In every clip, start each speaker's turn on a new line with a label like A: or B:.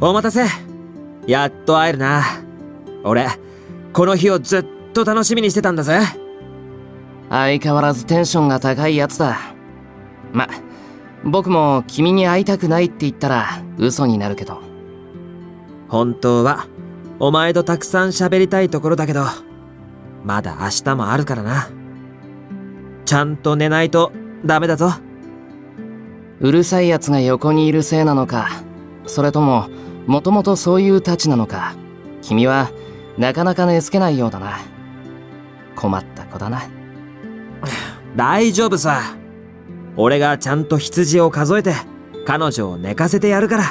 A: お待たせ。やっと会えるな。俺、この日をずっと楽しみにしてたんだぜ。
B: 相変わらずテンションが高いやつだ。ま、僕も君に会いたくないって言ったら嘘になるけど。
A: 本当はお前とたくさん喋りたいところだけど、まだ明日もあるからな。ちゃんと寝ないとダメだぞ。
B: うるさいやつが横にいるせいなのか、それとももともとそういうたちなのか、君はなかなか寝つけないようだな。困った子だな。
A: 大丈夫さ。俺がちゃんと羊を数えて彼女を寝かせてやるから。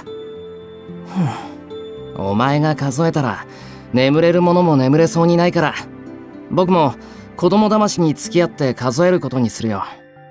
B: お前が数えたら眠れるものも眠れそうにないから、僕も子供騙しに付き合って数えることにするよ。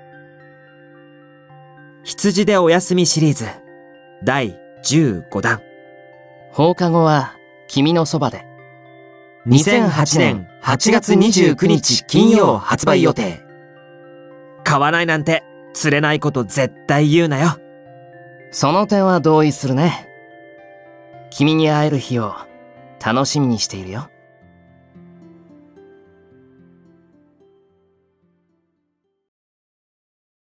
A: 羊でお休みシリーズ第15弾。
B: 放課後は君のそばで。
A: 2008年8月29日金曜発売予定。買わないなんて釣れないこと絶対言うなよ。
B: その点は同意するね。君に会える日を楽しみにしているよ。